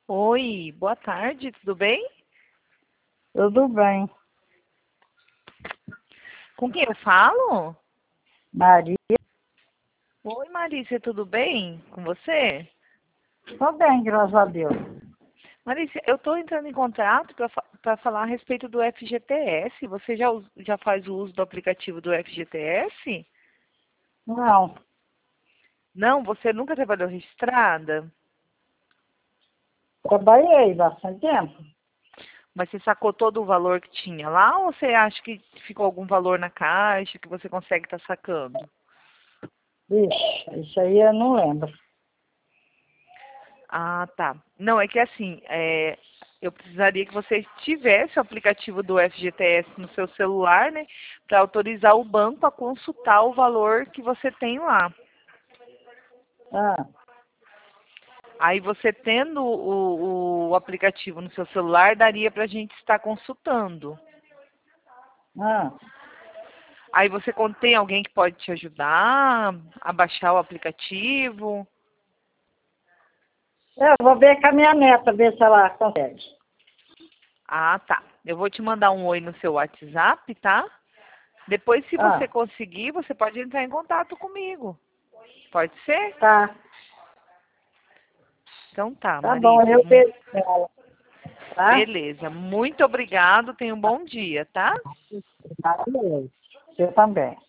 Oi, boa tarde, tudo bem? Tudo bem. Com quem eu falo? Maria, Oi, Marícia, tudo bem com você? tô bem, graças a Deus. Marícia, eu estou entrando em contato para falar a respeito do FGTS. Você já faz o uso do aplicativo do FGTS? Não, Não, você nunca trabalhou registrada? trabalhei bastante tempo. Mas você sacou todo o valor que tinha lá ou você acha que ficou algum valor na caixa que você consegue estar sacando? Ixi, isso aí eu não lembro. Ah, tá. Não, é que assim, eu precisaria que você tivesse o aplicativo do FGTS no seu celular, né, para autorizar o banco a consultar o valor que você tem lá. Ah, Aí você tendo o aplicativo no seu celular, daria para a gente estar consultando. ah. Aí você tem alguém que pode te ajudar a baixar o aplicativo? Eu vou ver com a minha neta, ver se ela consegue. Ah, tá. Eu vou te mandar um oi no seu WhatsApp, tá? Depois, se você Ah, conseguir, você pode entrar em contato comigo. Pode ser? tá. Então tá, Tá bom, Marícia. eu vejo com ela, tá? Beleza. Muito obrigado. Tenha um bom dia, tá? Tá, beleza. Eu também.